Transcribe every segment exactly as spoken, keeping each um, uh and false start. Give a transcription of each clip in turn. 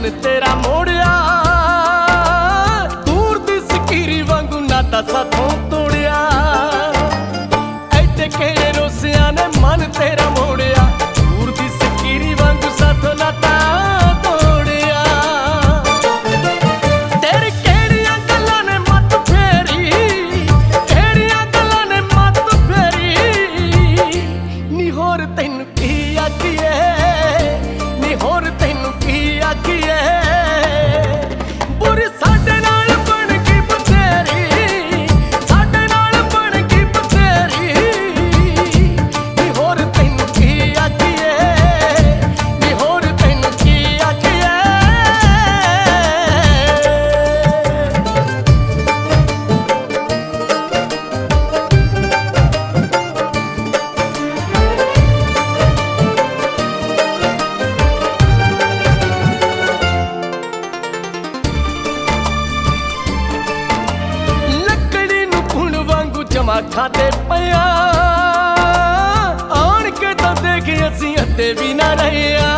ਮਨ ਤੇਰਾ ਮੋੜਿਆ, ਦੂਰ ਦੀ ਸਕੀਰੀ ਵਾਂਗੂ ਨਾਤਾ ਸਾਥੋਂ ਤੋੜਿਆ। ਐਡੇ ਕਿਹੜੇ ਰੋਸਿਆਂ ਨੇ ਮਨ ਤੇਰਾ ਮੋੜਿਆ, ਦੂਰ ਦੀ ਸਕੀਰੀ ਵਾਂਗੂ ਸਾਥੋਂ ਨਾਤਾ ਤੋੜਿਆ। ਤੇਰੀ ਕਿਹੜੀਆਂ ਗੱਲਾਂ ਨੇ ਮੱਤ ਫੇਰੀ, ਕਿਹੜੀਆਂ ਗੱਲਾਂ ਨੇ ਮੱਤ ਫੇਰੀ। ਨੀ ਹੋਰ ਤੈਨੂੰ ਕੀ ਆਖੀਏ, ਨੀ ਹੋਰ ਤੈਨੂੰ ਕੀ ਆਖੀਏ। ਬੁਰੀ ਸਾਡੇ ਨਾਲ ਬਣ ਗਈ ਬਥੇਰੀ, ਸਾਡੇ ਨਾਲ ਬਣ ਗਈ ਬਥੇਰੀ। ਨੀ ਹੋਰ ਤੈਨੂੰ ਕੀ ਆਖੀਏ, ਨੀ ਹੋਰ ਤੈਨੂੰ ਕੀ ਆਖੀਏ। ਜਮਾ ਖਾਤੇ ਪਿਆ ਆਣ ਕੇ ਤਾਂ ਦੇਖ ਅਸੀਂ ਅੱਧੇ ਵੀ ਨਾ ਰਹਿਆ।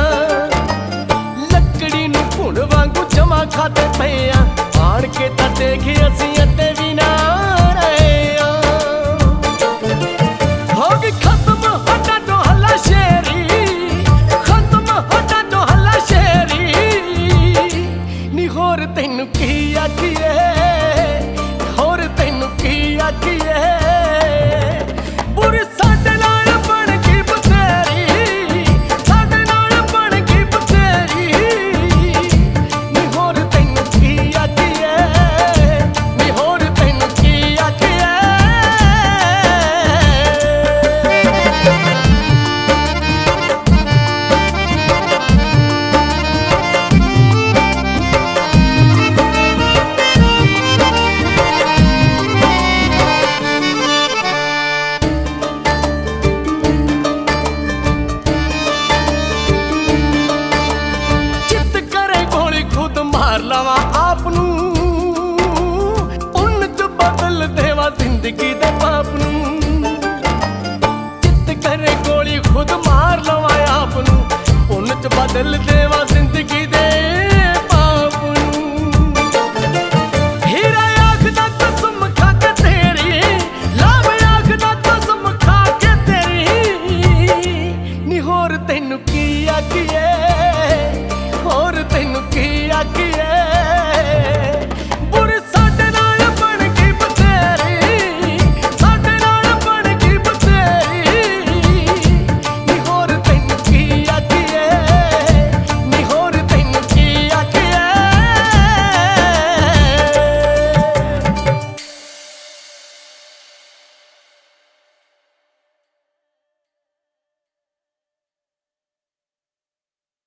ਲੱਕੜੀ ਨੂੰ ਘੁਣ ਵਾਂਗੂ ਜਮਾ ਖਾਤੇ ਪਿਆ ਆਣ ਕੇ ਤਾਂ ਦੇਖ ਅਸੀਂ ਅੱਧੇ ਵੀ ਨਾ ਰਹਿਆ। ਹੋ ਗਈ ਖਤਮ ਹੱਟਾ ਤੋਂ ਹੱਲਾ ਸ਼ੇਰੀ, ਖਤਮ ਹੱਟਾ ਤੋਂ ਹੱਲਾ ਸ਼ੇਰੀ। ਨੀ ਹੋਰ ਤੈਨੂੰ ਕੀ ਆਖੀਏ, ਹੋਰ ਤੈਨੂੰ ਕੀ ਆਖੀਏ। ਬੁਰੀ ਸਾਡੇ ਨਾਲ ਬਣ ਗਈ ਬਥੇਰੀ, ਸਾਡੇ ਨਾਲ ਬਣ ਗਈ ਬਥੇਰੀ। ਨੀ ਹੋਰ ਤੈਨੂੰ ਕੀ ਆਖੀਏ, ਨੀ ਹੋਰ ਤੈਨੂੰ ਕੀ ਆਖੀਏ। ਮਾਰ ਲਵਾਂ ਆਪ ਨੂੰ, ਪੁੰਨ ਚ ਬਦਲ ਦੇਵਾਂ ਜ਼ਿੰਦਗੀ ਦੇ ਪਾਪ ਨੂੰ। ਚਿੱਤ ਕਰੇ ਗੋਲੀ ਖੁਦ ਮਾਰ ਲਵਾਂ ਆਪ ਨੂੰ, ਪੁੰਨ ਚ ਬਦਲ ਦੇ